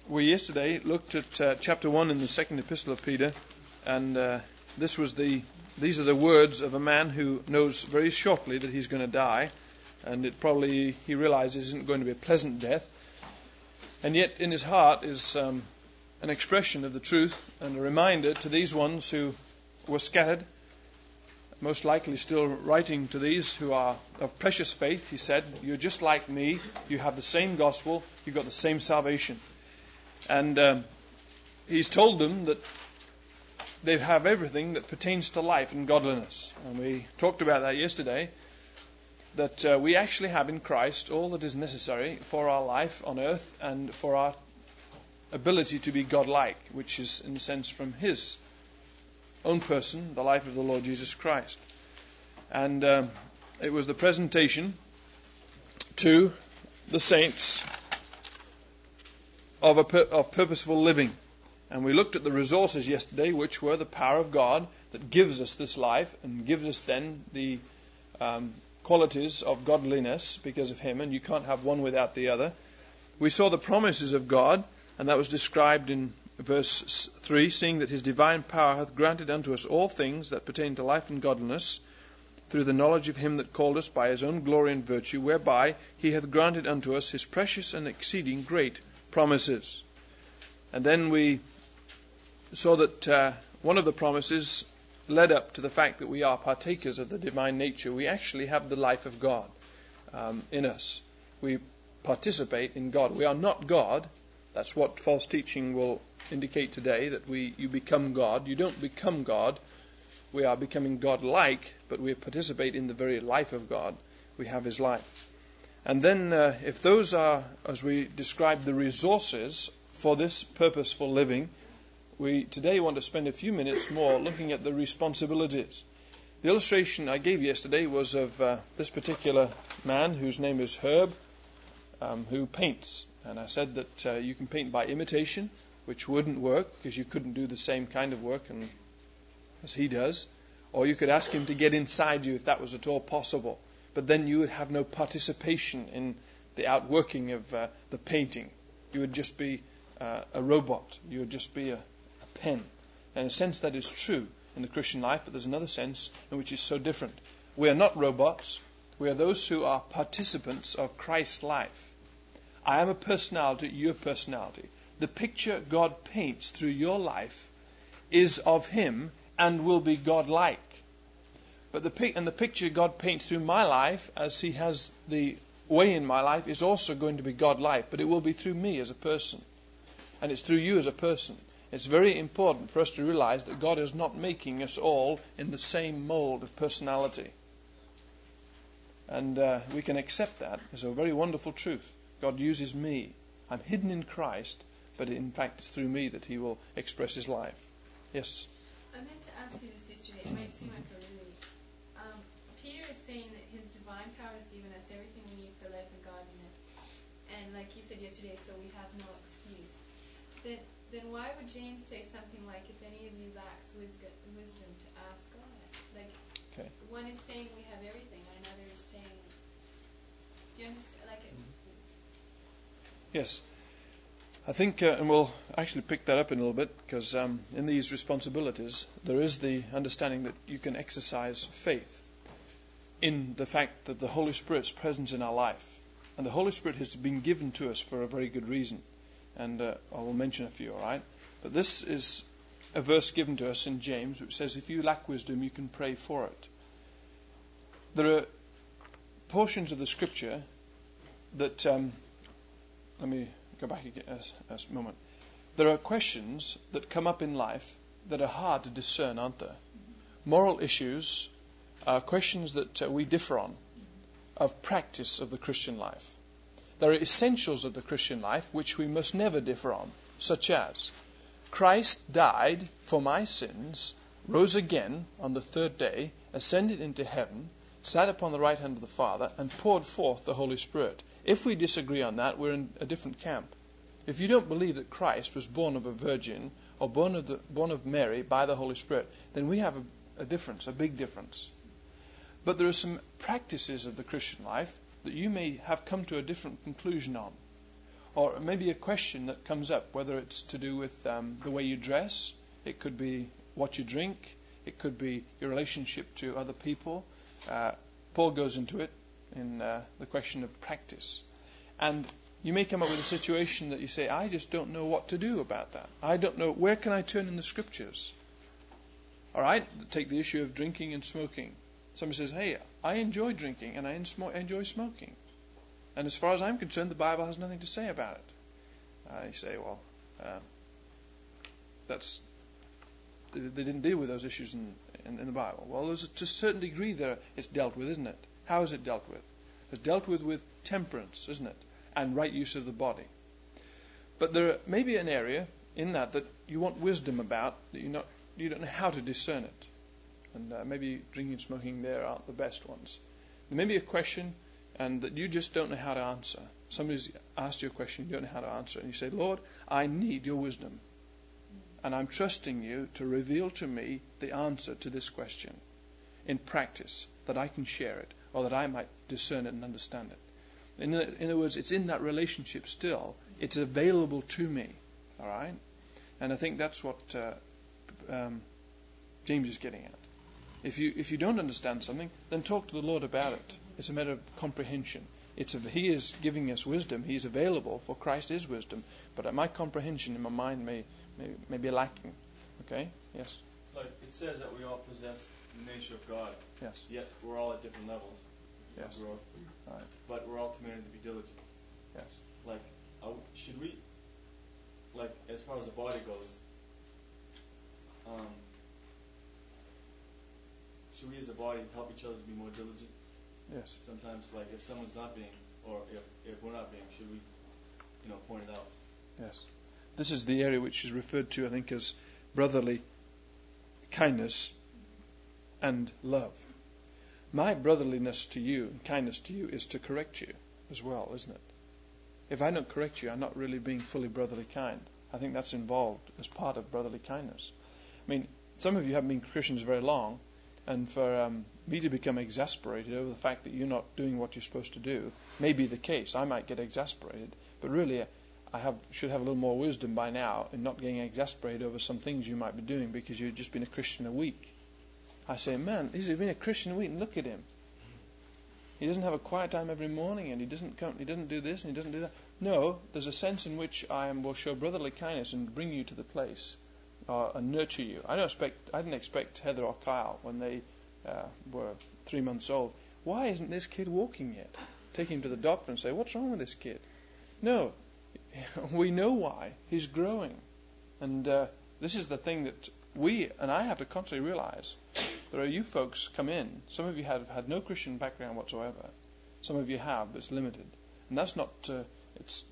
We yesterday looked at chapter 1 in the second epistle of Peter, and these are the words of a man who knows very shortly that he's going to die, and he realizes isn't going to be a pleasant death, and yet in his heart is an expression of the truth and a reminder to these ones who were scattered, most likely still writing to these who are of precious faith. He said, "You're just like me, you have the same gospel, you've got the same salvation." And he's told them that they have everything that pertains to life and godliness. And we talked about that yesterday, that we actually have in Christ all that is necessary for our life on earth and for our ability to be godlike, which is in a sense from His own person, the life of the Lord Jesus Christ. And it was the presentation to the saints of purposeful living. And we looked at the resources yesterday, which were the power of God that gives us this life and gives us then the qualities of godliness because of Him, and you can't have one without the other. We saw the promises of God, and that was described in verse 3, seeing that His divine power hath granted unto us all things that pertain to life and godliness, through the knowledge of Him that called us by His own glory and virtue, whereby He hath granted unto us His precious and exceeding great promises. And then we saw that one of the promises led up to the fact that we are partakers of the divine nature. We actually have the life of God in us. We participate in God. We are not God. That's what false teaching will indicate today, that you become God. You don't become God. We are becoming God-like, but we participate in the very life of God. We have His life. And then if those are, as we described, the resources for this purposeful living, we today want to spend a few minutes more looking at the responsibilities. The illustration I gave yesterday was of this particular man whose name is Herb, who paints. And I said that you can paint by imitation, which wouldn't work because you couldn't do the same kind of work as he does. Or you could ask him to get inside you if that was at all possible. But then you would have no participation in the outworking of the painting. You would just be a robot. You would just be a pen. And in a sense that is true in the Christian life, but there's another sense in which it's so different. We are not robots. We are those who are participants of Christ's life. I am a personality, you're a personality. The picture God paints through your life is of Him and will be God-like. But the picture God paints through my life, as He has the way in my life, is also going to be God-like, but it will be through me as a person. And it's through you as a person. It's very important for us to realize that God is not making us all in the same mold of personality. And we can accept that as a very wonderful truth. God uses me. I'm hidden in Christ, but in fact it's through me that He will express His life. Yes? I meant to ask you this yesterday. It might seem like a really... Peter is saying that His divine power has given us everything we need for life and godliness. And like you said yesterday, so we have no excuse. Then why would James say something like, if any of you lacks wisdom to ask God? Like, okay. One is saying we have everything, and another is saying... Do you understand? Like it... Yes. I think, and we'll actually pick that up in a little bit, because in these responsibilities, there is the understanding that you can exercise faith in the fact that the Holy Spirit's presence in our life. And the Holy Spirit has been given to us for a very good reason. And I will mention a few, all right? But this is a verse given to us in James, which says, if you lack wisdom, you can pray for it. There are portions of the Scripture that... let me go back again a moment. There are questions that come up in life that are hard to discern, aren't there? Moral issues are questions that we differ on, of practice of the Christian life. There are essentials of the Christian life which we must never differ on, such as Christ died for my sins, rose again on the third day, ascended into heaven, sat upon the right hand of the Father, and poured forth the Holy Spirit. If we disagree on that, we're in a different camp. If you don't believe that Christ was born of a virgin or born of Mary by the Holy Spirit, then we have a difference, a big difference. But there are some practices of the Christian life that you may have come to a different conclusion on. or maybe a question that comes up, whether it's to do with the way you dress, it could be what you drink, it could be your relationship to other people. Paul goes into it in the question of practice. And you may come up with a situation that you say, I just don't know what to do about that. I don't know, where can I turn in the scriptures? All right, take the issue of drinking and smoking. Somebody says, hey, I enjoy drinking and I enjoy smoking. And as far as I'm concerned, the Bible has nothing to say about it. I say, well, they didn't deal with those issues in the Bible. Well, there's to a certain degree there it's dealt with, isn't it? How is it dealt with? It's dealt with temperance, isn't it? And right use of the body. But there may be an area in that you want wisdom about, that you don't know how to discern it. And maybe drinking and smoking there aren't the best ones. There may be a question and that you just don't know how to answer. Somebody's asked you a question, you don't know how to answer it. And you say, Lord, I need your wisdom. And I'm trusting you to reveal to me the answer to this question in practice, that I can share it, or that I might discern it and understand it. In other words, it's in that relationship still. It's available to me. All right? And I think that's what James is getting at. If you don't understand something, then talk to the Lord about it. It's a matter of comprehension. He is giving us wisdom. He's available, for Christ is wisdom. But my comprehension in my mind may be lacking. Okay? Yes? Like it says that we all possess the nature of God. Yes. Yet we're all at different levels Yes. of growth. Right. But we're all commanded to be diligent. Yes. Like, should we, like, as far as the body goes, should we as a body help each other to be more diligent? Yes. Sometimes, like, if someone's not being, or if we're not being, should we, point it out? Yes. This is the area which is referred to, I think, as brotherly kindness and love. My brotherliness to you and kindness to you is to correct you as well, isn't it? If I don't correct you, I'm not really being fully brotherly kind. I think that's involved as part of brotherly kindness. I mean, some of you haven't been Christians very long, and for me to become exasperated over the fact that you're not doing what you're supposed to do may be the case. I might get exasperated, but really should have a little more wisdom by now in not getting exasperated over some things you might be doing because you've just been a Christian a week. I say, man, he's been a Christian a week, and look at him. He doesn't have a quiet time every morning, and he doesn't do this, and he doesn't do that. No, there's a sense in which I will show brotherly kindness and bring you to the place and nurture you. I didn't expect Heather or Kyle when they were 3 months old. Why isn't this kid walking yet? Take him to the doctor and say, what's wrong with this kid? No, we know why. He's growing. And this is the thing that we, and I have to constantly realize, there are you folks come in. Some of you have had no Christian background whatsoever. Some of you have, but it's limited. And that's not, it's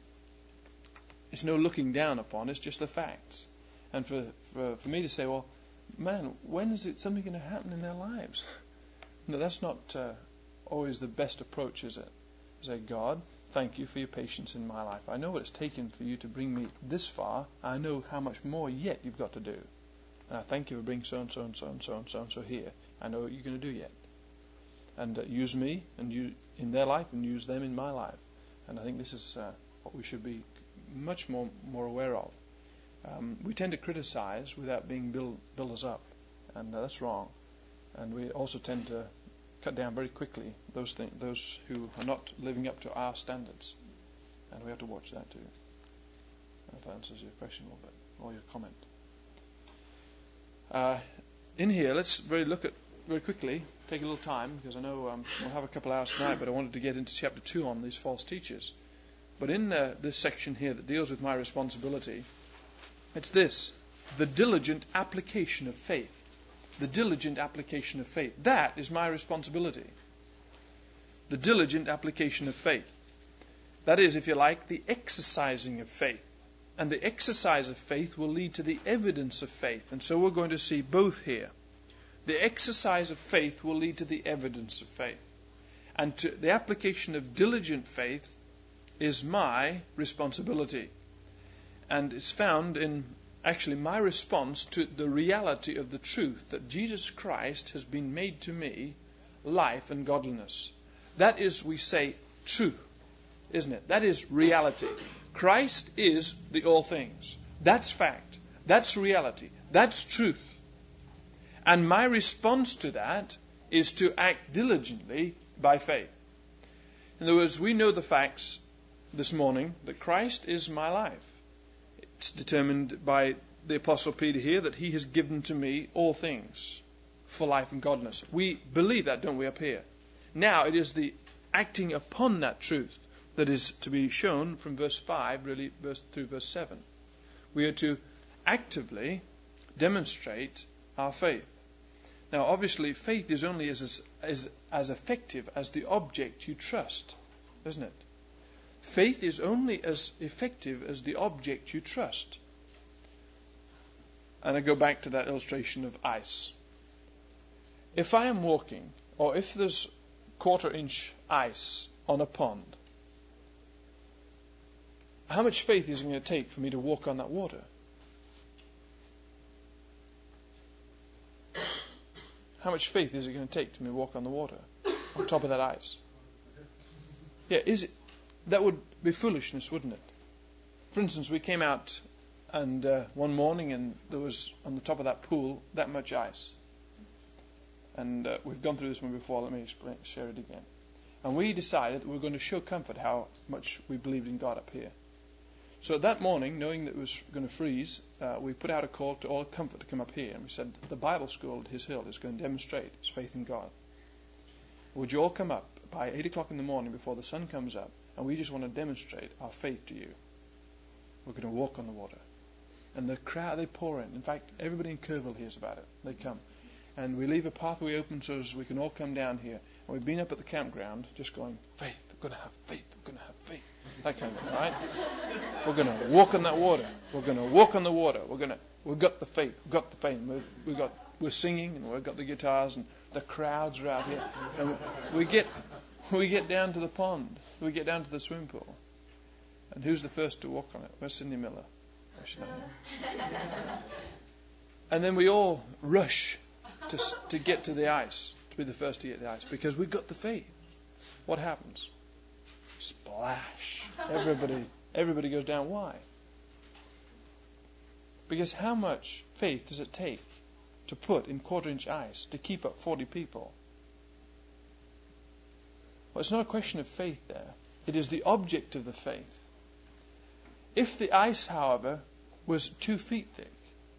no looking down upon, it's just the facts. And for me to say, well, man, when is something going to happen in their lives? No, that's not always the best approach, is it? Say, God, thank you for your patience in my life. I know what it's taken for you to bring me this far. I know how much more yet you've got to do. And I thank you for bringing so-and-so and so-and-so and so-and-so here. I know what you're going to do yet. And use me and you in their life and use them in my life. And I think this is what we should be much more aware of. We tend to criticize without being builders up. And that's wrong. And we also tend to cut down very quickly those who are not living up to our standards. And we have to watch that too. If that answers your question a little bit, or your comment. In here, let's very quickly, take a little time, because I know we'll have a couple hours tonight, but I wanted to get into chapter 2 on these false teachers. But in this section here that deals with my responsibility, it's this: the diligent application of faith. The diligent application of faith. That is my responsibility. The diligent application of faith. That is, if you like, the exercising of faith. And the exercise of faith will lead to the evidence of faith. And so we're going to see both here. The exercise of faith will lead to the evidence of faith. And the application of diligent faith is my responsibility. And it's found in actually my response to the reality of the truth that Jesus Christ has been made to me life and godliness. That is, we say, true, isn't it? That is reality. Christ is the all things. That's fact. That's reality. That's truth. And my response to that is to act diligently by faith. In other words, we know the facts this morning that Christ is my life. It's determined by the Apostle Peter here that he has given to me all things for life and godliness. We believe that, don't we, up here? Now it is the acting upon that truth that is to be shown from verse 5 really through verse 7. We are to actively demonstrate our faith. Now obviously faith is only as effective as the object you trust, isn't it? Faith is only as effective as the object you trust. And I go back to that illustration of ice. If I am walking, or if there's 1/4 inch ice on a pond, how much faith is it going to take for me to walk on that water? How much faith is it going to take to me to walk on the water, on top of that ice? Yeah, is it? That would be foolishness, wouldn't it? For instance, we came out and one morning and there was on the top of that pool that much ice. And we've gone through this one before, let me share it again. And we decided that we were going to show Comfort how much we believed in God up here. So that morning, knowing that it was going to freeze, we put out a call to all Comfort to come up here. And we said, the Bible school at His Hill is going to demonstrate its faith in God. Would you all come up by 8 o'clock in the morning before the sun comes up? And we just want to demonstrate our faith to you. We're going to walk on the water. And the crowd, they pour in. In fact, everybody in Kerrville hears about it. They come. And we leave a pathway open so as we can all come down here. And we've been up at the campground just going, faith, we're going to have faith, we're going to have faith. That kind of thing, right? We're going to walk on that water. We're going to walk on the water. We've got the faith. We've got the faith. We're singing and we've got the guitars and the crowds are out here. And we get down to the pond. We get down to the swimming pool. And who's the first to walk on it? Where's Cindy Miller? And then we all rush to get to the ice, to be the first to get the ice, because we've got the faith. What happens? Splash. Everybody goes down. Why? Because how much faith does it take to put in 1/4 inch ice to keep up 40 people? Well, it's not a question of faith there. It is the object of the faith. If the ice, however, was 2 feet thick,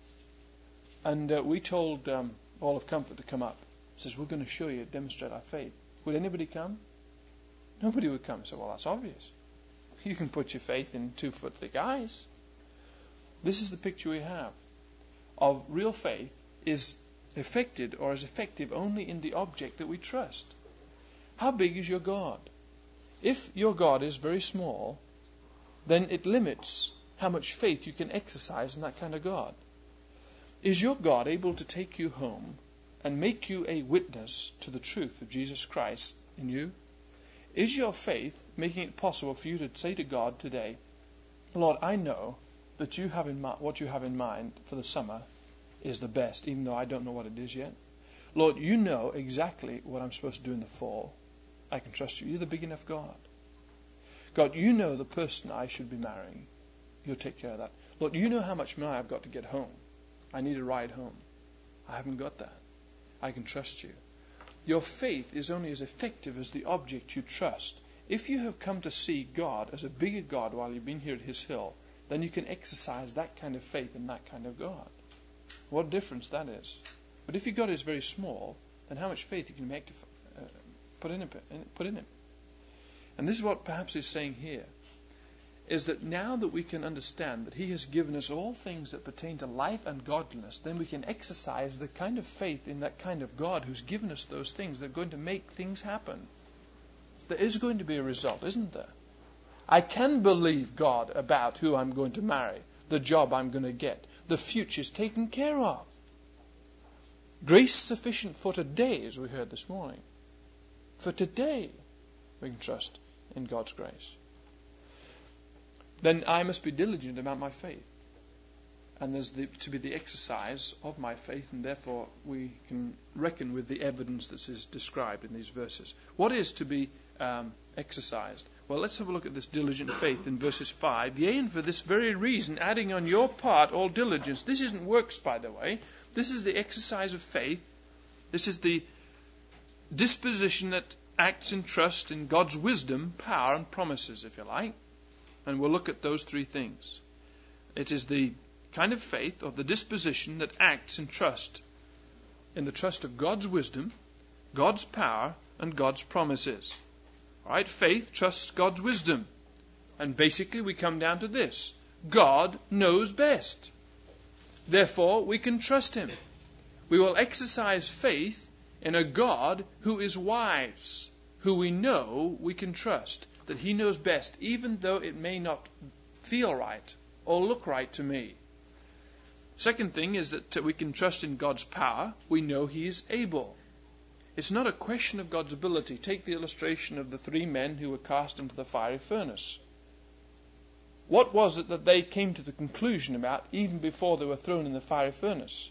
and we told all of Comfort to come up, says, we're going to show you, demonstrate our faith. Would anybody come? Nobody would come. So, well, that's obvious. You can put your faith in 2 foot thick ice. This is the picture we have of real faith is affected or is effective only in the object that we trust. How big is your God? If your God is very small, then it limits how much faith you can exercise in that kind of God. Is your God able to take you home and make you a witness to the truth of Jesus Christ in you? Is your faith making it possible for you to say to God today, Lord, I know that you have what you have in mind for the summer is the best, even though I don't know what it is yet. Lord, you know exactly what I'm supposed to do in the fall. I can trust you. You're the big enough God. God, you know the person I should be marrying. You'll take care of that. Lord, you know how much money I've got to get home. I need a ride home. I haven't got that. I can trust you. Your faith is only as effective as the object you trust. If you have come to see God as a bigger God while you've been here at His Hill, then you can exercise that kind of faith in that kind of God. What a difference that is. But if your God is very small, then how much faith you can make to put in Him. And this is what perhaps He's saying here, is that now that we can understand that He has given us all things that pertain to life and godliness, then we can exercise the kind of faith in that kind of God who's given us those things that are going to make things happen. There is going to be a result, isn't there? I can believe God about who I'm going to marry, the job I'm going to get. The future's taken care of. Grace sufficient for today, as we heard this morning. For today, we can trust in God's grace. Then I must be diligent about my faith. And there's to be the exercise of my faith, and therefore we can reckon with the evidence that is described in these verses. What is to be exercised? Well, let's have a look at this diligent faith in verses 5. Yea, and for this very reason, adding on your part all diligence. This isn't works, by the way. This is the exercise of faith. This is the disposition that acts in trust in God's wisdom, power, and promises, if you like. And we'll look at those three things. It is the kind of faith, or the disposition, that acts in trust. In the trust of God's wisdom, God's power, and God's promises. Alright, faith trusts God's wisdom. And basically we come down to this. God knows best. Therefore we can trust Him. We will exercise faith in a God who is wise, who we know we can trust, that He knows best, even though it may not feel right or look right to me. Second thing is that we can trust in God's power. We know He is able. It's not a question of God's ability. Take the illustration of the 3 men who were cast into the fiery furnace. What was it that they came to the conclusion about even before they were thrown in the fiery furnace?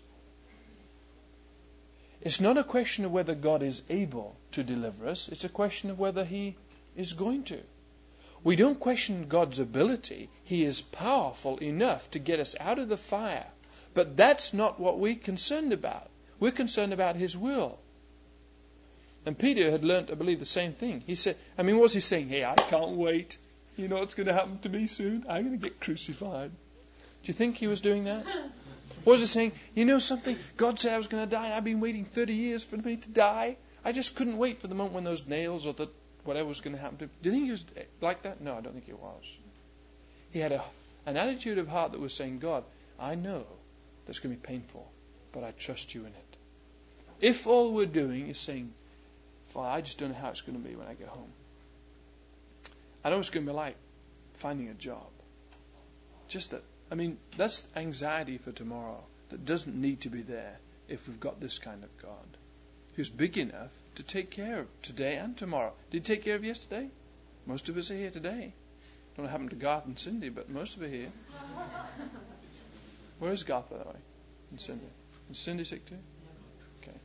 It's not a question of whether God is able to deliver us. It's a question of whether He is going to. We don't question God's ability. He is powerful enough to get us out of the fire. But that's not what we're concerned about. We're concerned about His will. And Peter had learnt, I believe, the same thing. He said, what was he saying? Hey, I can't wait. You know what's going to happen to me soon? I'm going to get crucified. Do you think he was doing that? What was he saying? You know something? God said I was going to die. I've been waiting 30 years for me to die. I just couldn't wait for the moment when those nails or whatever was going to happen to him. Do you think he was like that? No, I don't think he was. He had an attitude of heart that was saying, God, I know that's going to be painful, but I trust you in it. If all we're doing is saying, Father, I just don't know how it's going to be when I get home. I know it's going to be like finding a job. Just that. That's anxiety for tomorrow that doesn't need to be there if we've got this kind of God who's big enough to take care of today and tomorrow. Did He take care of yesterday? Most of us are here today. Don't know what happened to Garth and Cindy, but most of us are here. Where is Garth, by the way? And Cindy. Is Cindy sick too? Okay.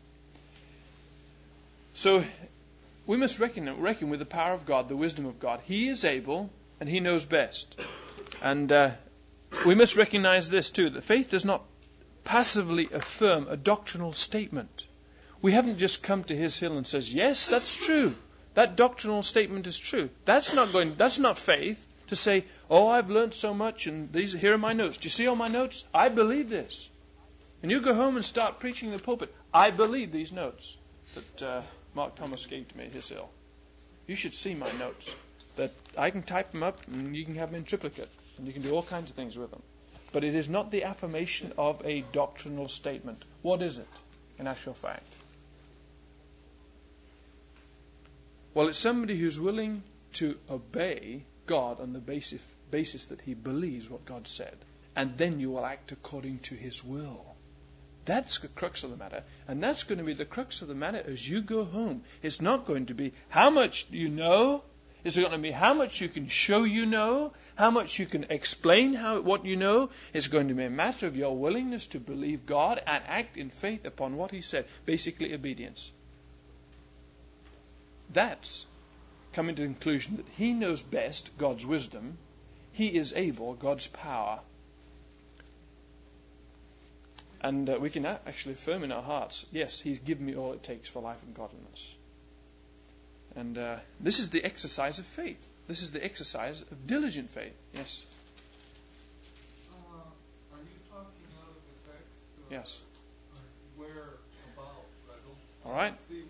So we must reckon with the power of God, the wisdom of God. He is able and He knows best. And we must recognize this too, that faith does not passively affirm a doctrinal statement. We haven't just come to His hill and says, yes, that's true. That doctrinal statement is true. That's not faith to say, oh, I've learned so much and here are my notes. Do you see all my notes? I believe this. And you go home and start preaching in the pulpit. I believe these notes that Mark Thomas gave to me at his hill. You should see my notes. That I can type them up and you can have them in triplicate. And you can do all kinds of things with them. But it is not the affirmation of a doctrinal statement. What is it, in actual fact? Well, it's somebody who's willing to obey God on the basis that he believes what God said. And then you will act according to His will. That's the crux of the matter. And that's going to be the crux of the matter as you go home. It's not going to be how much do you know. It's going to be how much you can show you know, how much you can explain what you know. It's going to be a matter of your willingness to believe God and act in faith upon what He said. Basically, obedience. That's coming to the conclusion that He knows best, God's wisdom. He is able, God's power. And we can actually affirm in our hearts, yes, He's given me all it takes for life and godliness. And this is the exercise of faith. This is the exercise of diligent faith. Yes? Are you talking out of the text? Yes. Where about? I don't all right. See,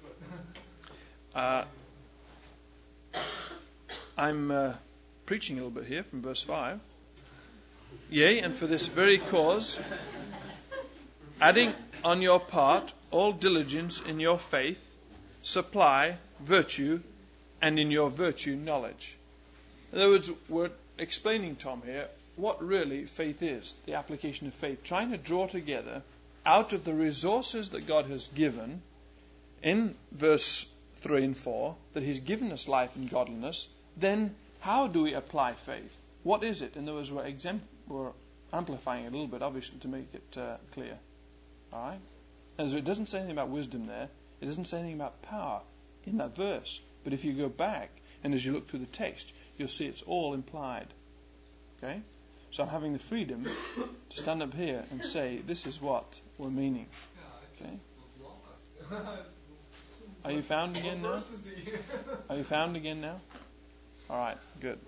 but I'm preaching a little bit here from verse 5. Yea, and for this very cause, adding on your part all diligence in your faith, supply virtue, and in your virtue knowledge. In other words, we're explaining, Tom, here, what really faith is, the application of faith, trying to draw together out of the resources that God has given in verse 3 and 4, that He's given us life and godliness, then how do we apply faith? What is it? In other words, we're amplifying it a little bit, obviously, to make it clear. All right? And so it doesn't say anything about wisdom there. It doesn't say anything about power in that verse. But if you go back, and as you look through the text, you'll see it's all implied. Okay? So I'm having the freedom to stand up here and say, this is what we're meaning. Okay? was lost. Are you found again now? What verse is he? Are you found again now? All right, good.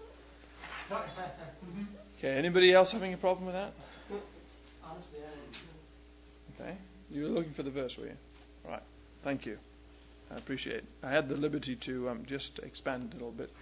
Okay, anybody else having a problem with that? Honestly, I Okay, you were looking for the verse, were you? All right, thank you. I appreciate it. I had the liberty to just expand a little bit.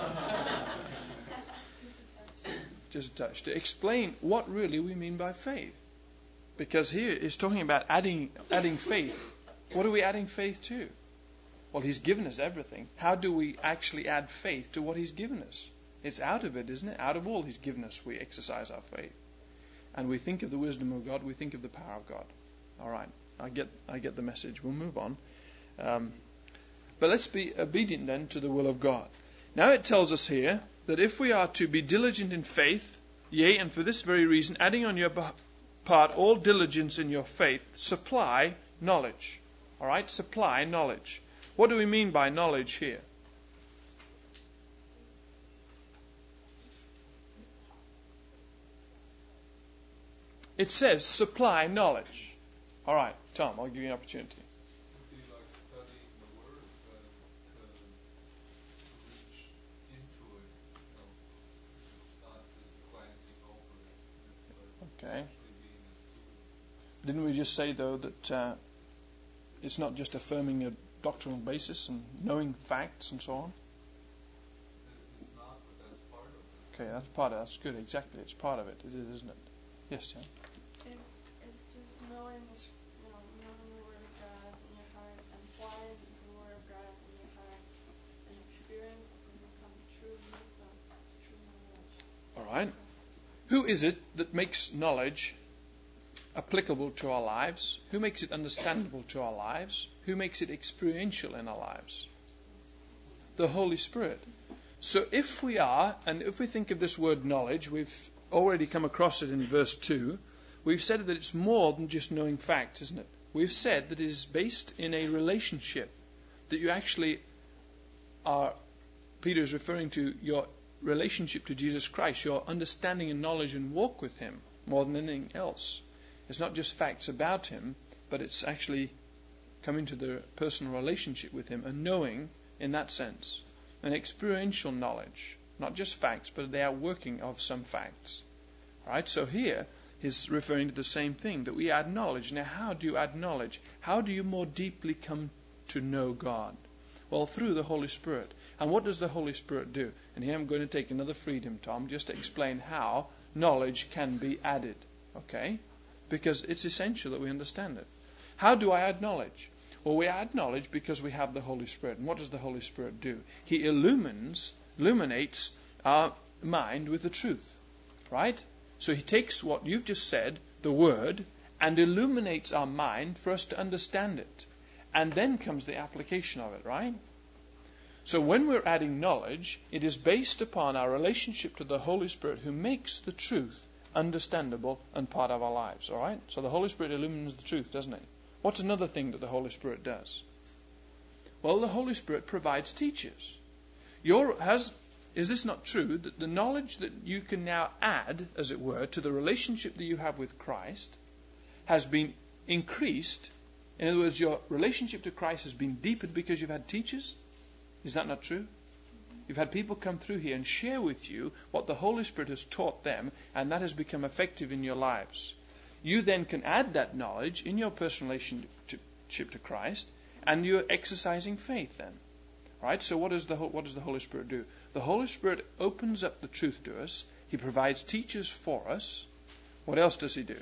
Just a touch. To explain what really we mean by faith. Because here it's talking about adding faith. What are we adding faith to? Well, He's given us everything. How do we actually add faith to what He's given us? It's out of it, isn't it? Out of all He's given us, we exercise our faith. And we think of the wisdom of God, we think of the power of God. All right, I get the message. We'll move on. But let's be obedient then to the will of God. Now it tells us here that if we are to be diligent in faith, yea, and for this very reason, adding on your part all diligence in your faith, supply knowledge. All right, supply knowledge. What do we mean by knowledge here? It says supply knowledge. All right, Tom, I'll give you an opportunity. Would be like studying the Word to reach into it, not just glancing over it, but Okay. actually being a student. Didn't we just say, though, that it's not just affirming a doctrinal basis and knowing facts and so on? It's not, but that's part of it. Okay, that's part of it. That's good. Exactly. It's part of it. It is, isn't it? Yes, Jan? It's just knowing the Word of God in your heart and applying the Word of God in your heart and experience and become true wisdom, true knowledge. All right. Who is it that makes knowledge applicable to our lives? Who makes it understandable to our lives? Who makes it experiential in our lives? The Holy Spirit. So if we think of this word knowledge, we've already come across it in verse 2. We've said that it's more than just knowing facts, isn't it? We've said that it is based in a relationship, that you actually are, Peter is referring to your relationship to Jesus Christ, your understanding and knowledge and walk with Him more than anything else. It's not just facts about Him, but it's actually coming to the personal relationship with Him and knowing in that sense. An experiential knowledge, not just facts, but they are working of some facts. All right, so here he's referring to the same thing, that we add knowledge. Now, how do you add knowledge? How do you more deeply come to know God? Well, through the Holy Spirit. And what does the Holy Spirit do? And here I'm going to take another freedom, Tom, just to explain how knowledge can be added. Okay? Because it's essential that we understand it. How do I add knowledge? Well, we add knowledge because we have the Holy Spirit. And what does the Holy Spirit do? He illuminates our mind with the truth. Right? So He takes what you've just said, the Word, and illuminates our mind for us to understand it. And then comes the application of it, right? So when we're adding knowledge, it is based upon our relationship to the Holy Spirit, who makes the truth understandable and part of our lives, all right? So the Holy Spirit illumines the truth, doesn't it? What's another thing that the Holy Spirit does? Well, the Holy Spirit provides teachers. Is this not true, that the knowledge that you can now add, as it were, to the relationship that you have with Christ has been increased? In other words, your relationship to Christ has been deepened because you've had teachers? Is that not true? You've had people come through here and share with you what the Holy Spirit has taught them, and that has become effective in your lives. You then can add that knowledge in your personal relationship to Christ, and you're exercising faith then. Right? So what does the Holy Spirit do? The Holy Spirit opens up the truth to us. He provides teachers for us. What else does He do?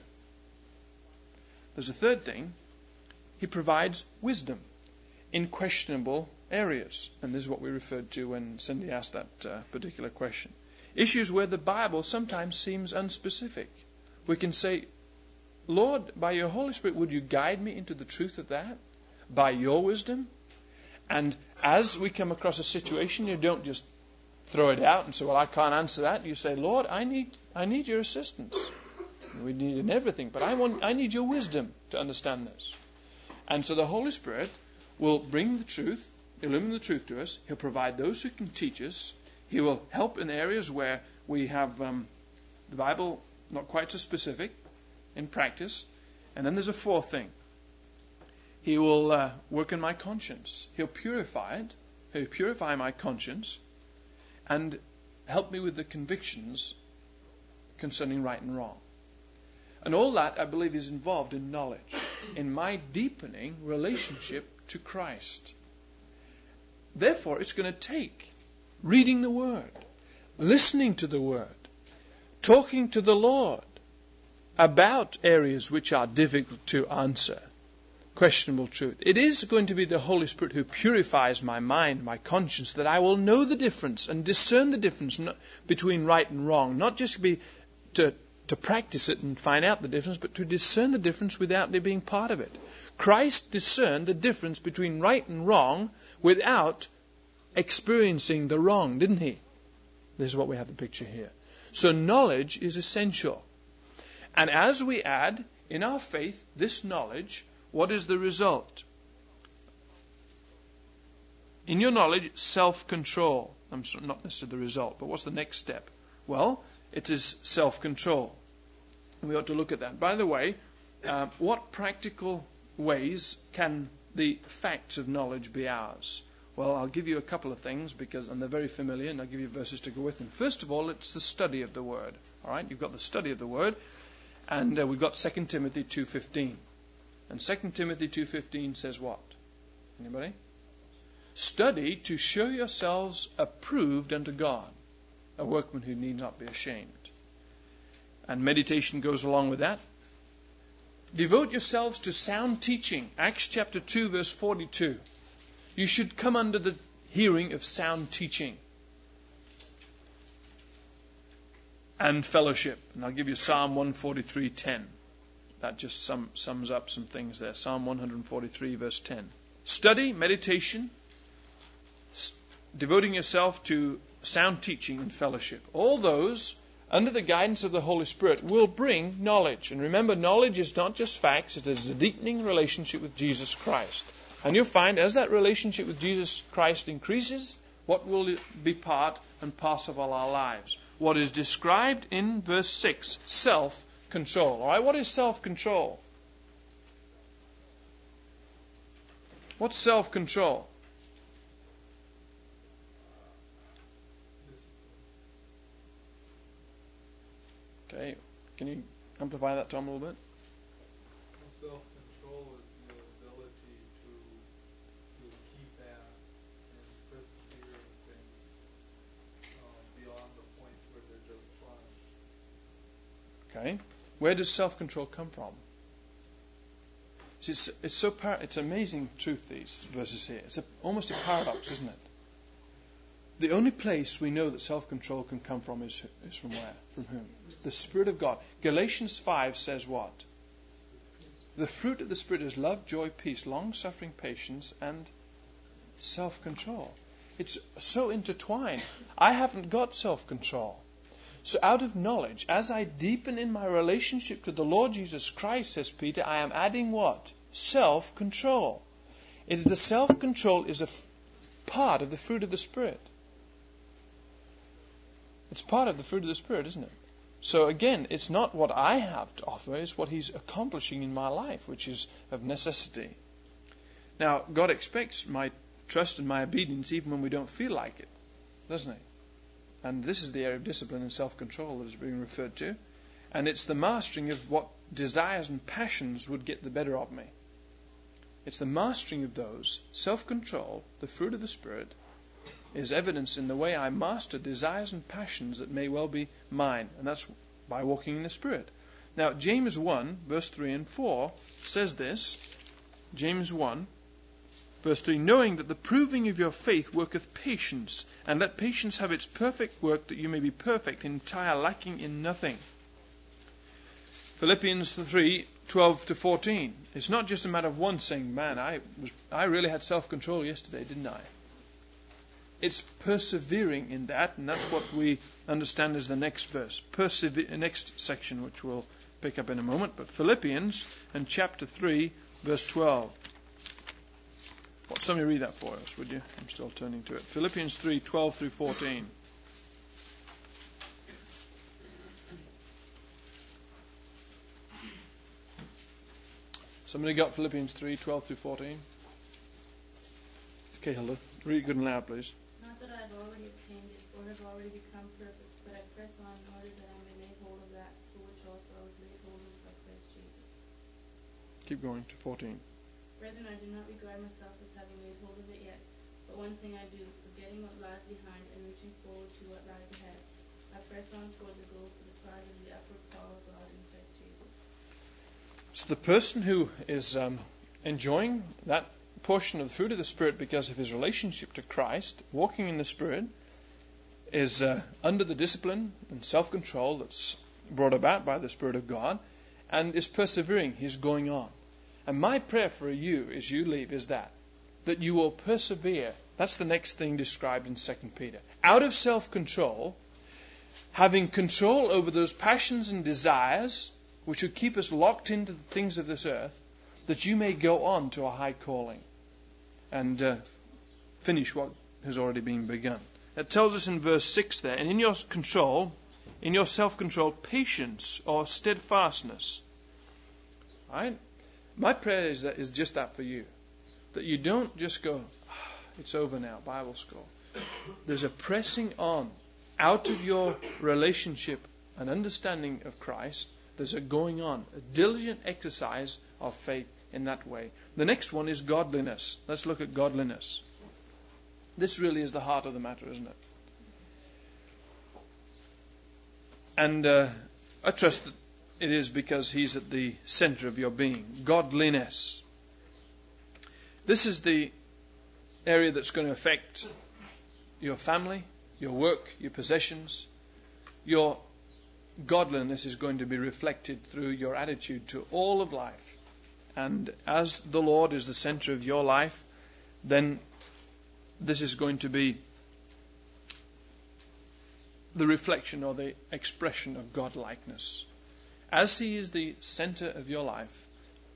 There's a third thing. He provides wisdom in questionable areas. And this is what we referred to when Cindy asked that particular question. Issues where the Bible sometimes seems unspecific. We can say, Lord, by your Holy Spirit, would you guide me into the truth of that? By your wisdom? And as we come across a situation, you don't just throw it out and say, well, I can't answer that. You say, Lord, I need your assistance. We need in everything, but I need your wisdom to understand this. And so the Holy Spirit will bring the truth, illumine the truth to us. He'll provide those who can teach us. He will help in areas where we have the Bible not quite so specific in practice. And then there's a fourth thing. He will work in my conscience. He'll purify it. He'll purify my conscience and help me with the convictions concerning right and wrong. And all that, I believe, is involved in knowledge, in my deepening relationship to Christ. Therefore, it's going to take reading the Word, listening to the Word, talking to the Lord about areas which are difficult to answer, questionable truth. It is going to be the Holy Spirit who purifies my mind, my conscience, that I will know the difference and discern the difference between right and wrong. Not just to practice it and find out the difference, but to discern the difference without it being part of it. Christ discerned the difference between right and wrong without experiencing the wrong, didn't he? This is what we have the picture here. So knowledge is essential. And as we add in our faith this knowledge, what is the result? In your knowledge, self-control. I'm sorry, not necessarily the result, but what's the next step? Well, it is self-control. And we ought to look at that. By the way, what practical ways can the facts of knowledge be ours? Well, I'll give you a couple of things, and they're very familiar, and I'll give you verses to go with them. First of all, it's the study of the Word. All right, you've got the study of the Word, and we've got 2 Timothy 2:15. And 2 Timothy 2:15 says what? Anybody? Study to show yourselves approved unto God, a workman who need not be ashamed. And meditation goes along with that. Devote yourselves to sound teaching. Acts chapter 2 verse 42. You should come under the hearing of sound teaching and fellowship. And I'll give you Psalm 143:10. That just sums up some things there. Psalm 143 verse 10. Study, meditation, devoting yourself to sound teaching and fellowship. All those, under the guidance of the Holy Spirit, will bring knowledge. And remember, knowledge is not just facts, it is a deepening relationship with Jesus Christ. And you'll find as that relationship with Jesus Christ increases, what will be part and parcel of our lives? What is described in verse 6, self-control. All right, what is self-control? What's self-control? Okay, can you amplify that, Tom, a little bit? Self-control is the ability to keep at and persevere in things beyond the point where they're just fun. Okay, where does self-control come from? It's amazing truth, these verses here. It's almost a paradox, isn't it? The only place we know that self-control can come from is from where? From whom? The Spirit of God. Galatians 5 says what? The fruit of the Spirit is love, joy, peace, long-suffering, patience, and self-control. It's so intertwined. I haven't got self-control. So out of knowledge, as I deepen in my relationship to the Lord Jesus Christ, says Peter, I am adding what? Self-control. The self-control is a part of the fruit of the Spirit. It's part of the fruit of the Spirit, isn't it? So again, it's not what I have to offer, it's what He's accomplishing in my life, which is of necessity. Now, God expects my trust and my obedience even when we don't feel like it, doesn't He? And this is the area of discipline and self-control that is being referred to. And it's the mastering of what desires and passions would get the better of me. It's the mastering of those. Self-control, the fruit of the Spirit, is evidence in the way I master desires and passions that may well be mine. And that's by walking in the Spirit. Now, James 1, verse 3 and 4 says this. James 1, verse 3, knowing that the proving of your faith worketh patience, and let patience have its perfect work, that you may be perfect, entire, lacking in nothing. Philippians 3, 12 to 14. It's not just a matter of one saying, man, I really had self-control yesterday, didn't I? It's persevering in that, and that's what we understand as the next verse. Next section, which we'll pick up in a moment. But Philippians and chapter 3, verse 12. Somebody read that for us, would you? I'm still turning to it. Philippians 3, 12 through 14. Somebody got Philippians 3:12 through 14? Okay, Hilda. Read it good and loud, please. Not that I have already obtained it or have already become perfect, but I press on in order that I may lay hold of that for which also I was laid hold of by Christ Jesus. Keep going to 14. Brethren, I do not regard myself as having laid hold of it yet, but one thing I do, forgetting what lies behind and reaching forward to what lies ahead. I press on toward the goal for the prize of the upward call of God in Christ Jesus. So the person who is enjoying that portion of the fruit of the Spirit because of his relationship to Christ, walking in the Spirit, is under the discipline and self-control that's brought about by the Spirit of God, and is persevering. He's going on. And my prayer for you as you leave is that you will persevere. That's the next thing described in 2 Peter. Out of self-control, having control over those passions and desires which would keep us locked into the things of this earth, that you may go on to a high calling and finish what has already been begun. It tells us in verse 6 there, and in your control, in your self-control, patience or steadfastness. Right? My prayer is just that for you. That you don't just go, it's over now, Bible school. There's a pressing on out of your relationship and understanding of Christ. There's a going on, a diligent exercise of faith in that way. The next one is godliness. Let's look at godliness. This really is the heart of the matter, isn't it? And I trust that it is because He's at the center of your being. Godliness. This is the area that's going to affect your family, your work, your possessions. Your godliness is going to be reflected through your attitude to all of life. And as the Lord is the center of your life, then this is going to be the reflection or the expression of God-likeness. As He is the center of your life,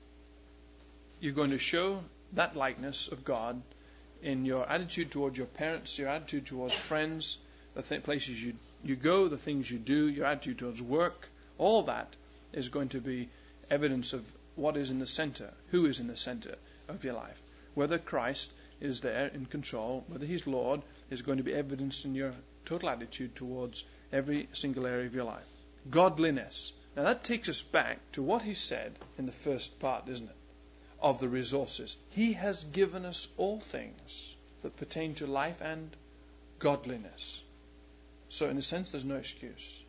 you're going to show that likeness of God in your attitude towards your parents, your attitude towards friends, the places you go, the things you do, your attitude towards work. All that is going to be evidence of what is in the center, who is in the center of your life. Whether Christ is there in control, whether He's Lord, is going to be evidenced in your total attitude towards every single area of your life. Godliness. Now that takes us back to what He said in the first part, isn't it? Of the resources. He has given us all things that pertain to life and godliness. So in a sense, there's no excuse.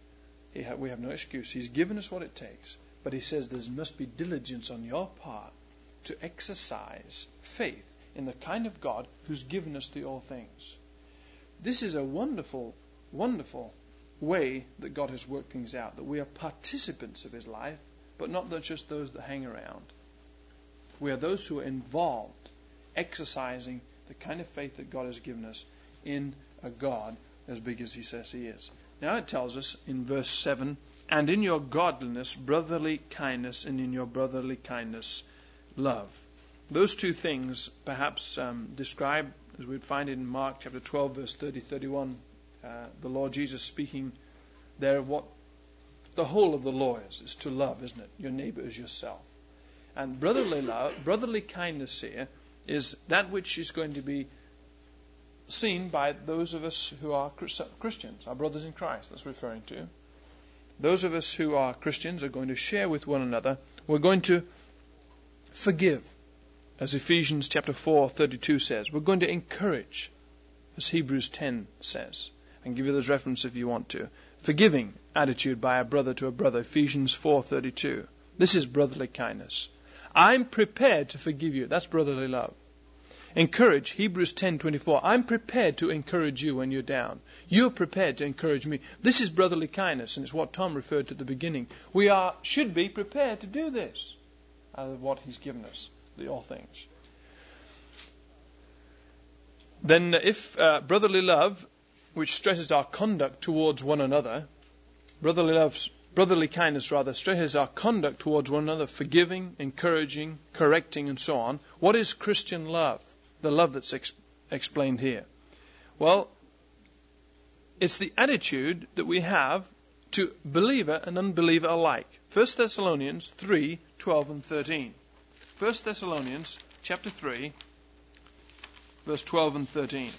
We have no excuse. He's given us what it takes. But He says there must be diligence on your part to exercise faith in the kind of God who's given us the all things. This is a wonderful, wonderful way that God has worked things out, that we are participants of His life, but not just those that hang around. We are those who are involved, exercising the kind of faith that God has given us in a God as big as He says He is. Now it tells us in verse 7, and in your godliness, brotherly kindness, and in your brotherly kindness, love. Those two things perhaps describe, as we'd find in Mark chapter 12, verse 30-31, the Lord Jesus speaking there of what the whole of the law is to love, isn't it? Your neighbor as yourself. And brotherly love, brotherly kindness here is that which is going to be seen by those of us who are Christians, our brothers in Christ, that's referring to. Those of us who are Christians are going to share with one another. We're going to forgive, as Ephesians chapter 4:32 says. We're going to encourage, as Hebrews 10 says. I can give you those references if you want to. Forgiving attitude by a brother to a brother, Ephesians 4:32. This is brotherly kindness. I'm prepared to forgive you. That's brotherly love. Encourage, Hebrews 10:24. I'm prepared to encourage you when you're down. You're prepared to encourage me. This is brotherly kindness, and it's what Tom referred to at the beginning. We should be prepared to do this out of what He's given us, the all things. Then if brotherly love, which stresses our conduct towards one another, brotherly kindness stresses our conduct towards one another, forgiving, encouraging, correcting, and so on. What is Christian love? The love that's explained here. Well, it's the attitude that we have to believer and unbeliever alike. 1 Thessalonians 3:12 and 13. 1 Thessalonians chapter 3, verse 12 and 13.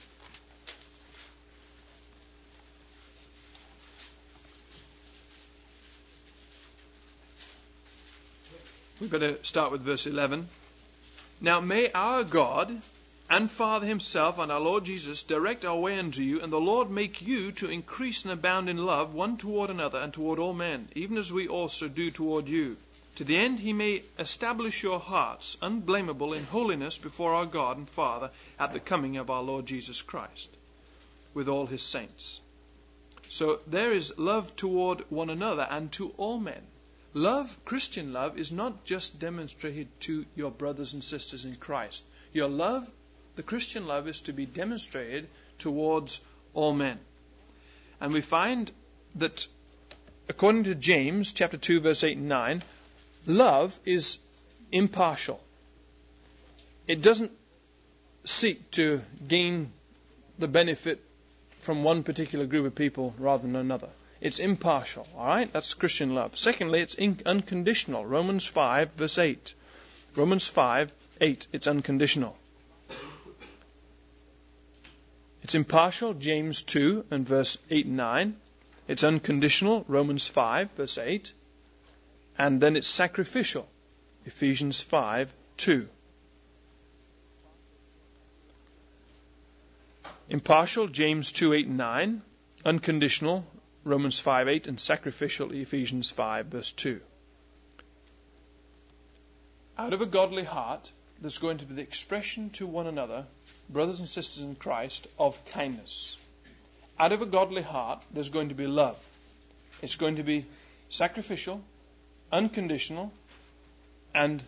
We better start with verse 11. Now may our God and Father himself and our Lord Jesus direct our way unto you, and the Lord make you to increase and abound in love one toward another and toward all men, even as we also do toward you, to the end he may establish your hearts unblameable in holiness before our God and Father at the coming of our Lord Jesus Christ with all his saints. So there is love toward one another and to all men. Love, Christian love, is not just demonstrated to your brothers and sisters in Christ. Your love, the Christian love, is to be demonstrated towards all men. And we find that according to James chapter 2 verse 8 and 9, love is impartial. It doesn't seek to gain the benefit from one particular group of people rather than another. It's impartial, all right? That's Christian love. Secondly, it's unconditional. Romans 5, verse 8. Romans 5, 8. It's unconditional. It's impartial. James 2 and verse 8 and 9. It's unconditional. Romans 5, verse 8. And then it's sacrificial. Ephesians 5, 2. Impartial. James 2, 8 and 9. Unconditional. Romans 5:8, and sacrificial, Ephesians 5, verse 2. Out of a godly heart, there's going to be the expression to one another, brothers and sisters in Christ, of kindness. Out of a godly heart, there's going to be love. It's going to be sacrificial, unconditional, and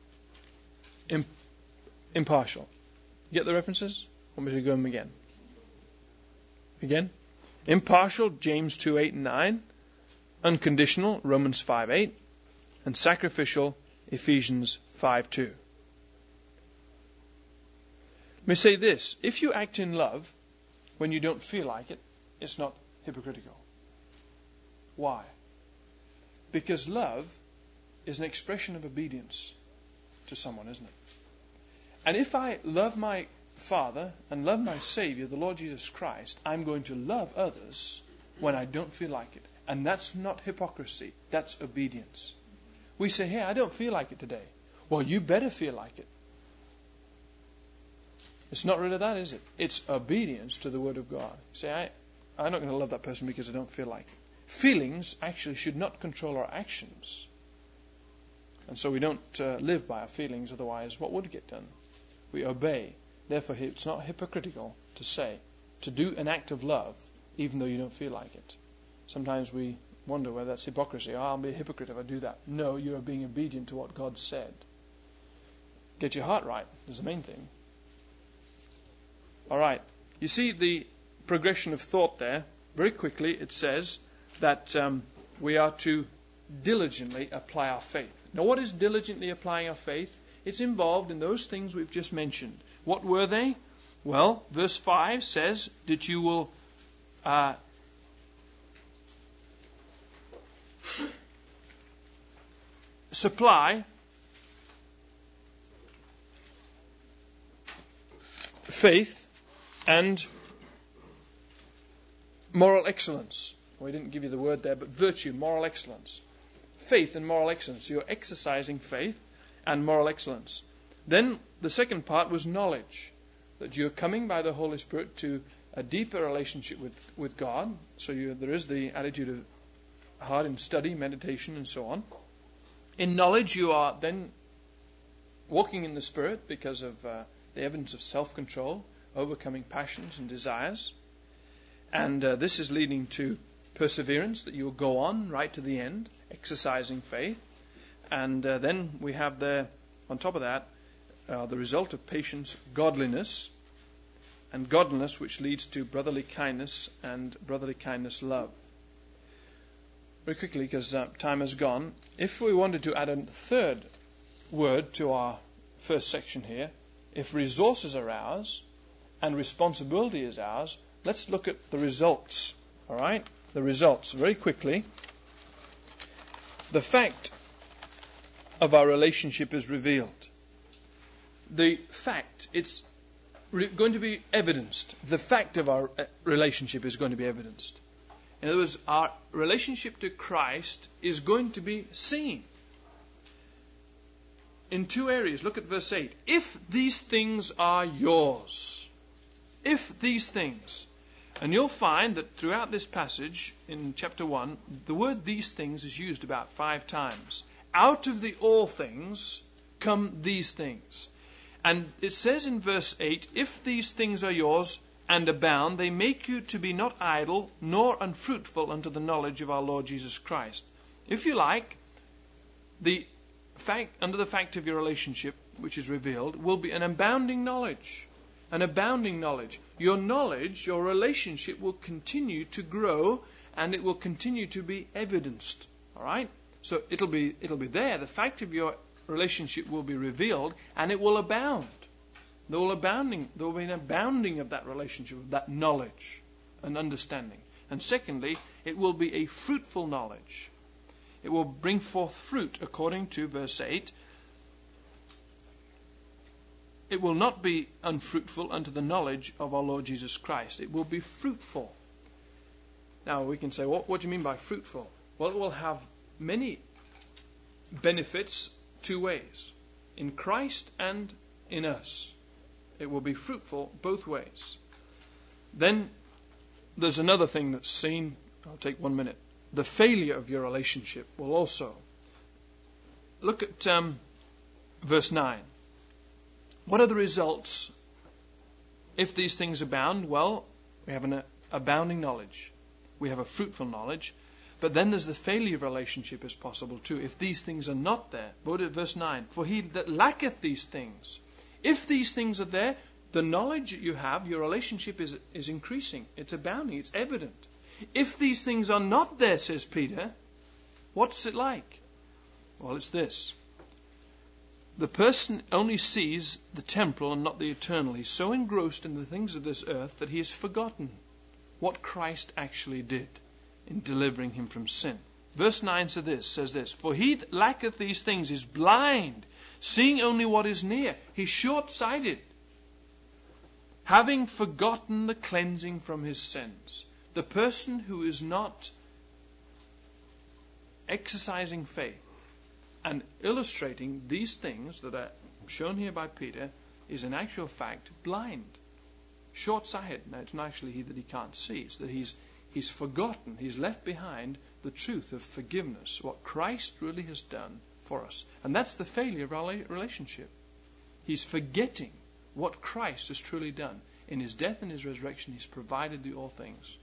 impartial. Get the references? Want me to go them again? Again? Impartial, James 2, 8 and 9. Unconditional, Romans 5, 8. And sacrificial, Ephesians 5, 2. Let me say this. If you act in love when you don't feel like it, it's not hypocritical. Why? Because love is an expression of obedience to someone, isn't it? And if I love my Father and love my Savior, the Lord Jesus Christ, I'm going to love others when I don't feel like it. And that's not hypocrisy. That's obedience. We say, hey, I don't feel like it today. Well, you better feel like it. It's not really that, is it? It's obedience to the Word of God. You say, I'm not going to love that person because I don't feel like it. Feelings actually should not control our actions. And so we don't live by our feelings, otherwise what would get done? We obey. Therefore, it's not hypocritical to say, to do an act of love, even though you don't feel like it. Sometimes we wonder whether that's hypocrisy. I'll be a hypocrite if I do that. No, you are being obedient to what God said. Get your heart right is the main thing. All right. You see the progression of thought there. Very quickly, it says that we are to diligently apply our faith. Now, what is diligently applying our faith? It's involved in those things we've just mentioned. What were they? Well, verse 5 says that you will supply faith and moral excellence. Well, we didn't give you the word there, but virtue, moral excellence. Faith and moral excellence. So you're exercising faith and moral excellence. Then the second part was knowledge, that you're coming by the Holy Spirit to a deeper relationship with God. So there is the attitude of heart in study, meditation, and so on. In knowledge, you are then walking in the Spirit because of the evidence of self-control, overcoming passions and desires. And this is leading to perseverance, that you will go on right to the end, exercising faith. And then we have there, on top of that, the result of patience, godliness, and godliness which leads to brotherly kindness, and brotherly kindness, love. Very quickly, because time has gone, if we wanted to add a third word to our first section here, if resources are ours and responsibility is ours, let's look at the results. All right? The results, very quickly. The fact of our relationship is revealed. the fact, it's going to be evidenced. The fact of our relationship is going to be evidenced. In other words, our relationship to Christ is going to be seen in two areas. Look at verse 8. If these things are yours, if these things, and you'll find that throughout this passage in chapter 1, the word these things is used about 5 times. Out of the all things come these things. And it says in verse 8, if these things are yours and abound, they make you to be not idle nor unfruitful unto the knowledge of our Lord Jesus Christ. If you like, under the fact of your relationship, which is revealed, will be an abounding knowledge. An abounding knowledge. Your knowledge, your relationship will continue to grow, and it will continue to be evidenced. All right? So it'll be there. The fact of your relationship will be revealed, and it will abound. There will be an abounding of that relationship, of that knowledge and understanding. And secondly, it will be a fruitful knowledge. It will bring forth fruit, according to verse 8. It will not be unfruitful unto the knowledge of our Lord Jesus Christ. It will be fruitful. Now we can say, what do you mean by fruitful? Well, it will have many benefits 2 ways. In Christ and in us. It will be fruitful both ways. Then there's another thing that's seen. I'll take 1 minute. The failure of your relationship will also. Look at verse 9. What are the results if these things abound? Well, we have an abounding knowledge. We have a fruitful knowledge. But then there's the failure of relationship is possible too. If these things are not there. Go to verse 9. For he that lacketh these things. If these things are there, the knowledge that you have, your relationship is increasing. It's abounding. It's evident. If these things are not there, says Peter, what's it like? Well, it's this. The person only sees the temporal and not the eternal. He's so engrossed in the things of this earth that he has forgotten what Christ actually did in delivering him from sin. Verse 9 says this, for he that lacketh these things is blind, seeing only what is near. He's short-sighted, having forgotten the cleansing from his sins. The person who is not exercising faith and illustrating these things that are shown here by Peter is in actual fact blind, short-sighted. Now it's not actually that he can't see, it's that he's forgotten, he's left behind the truth of forgiveness, what Christ really has done for us. And that's the failure of our relationship. He's forgetting what Christ has truly done. In his death and his resurrection, he's provided the all things.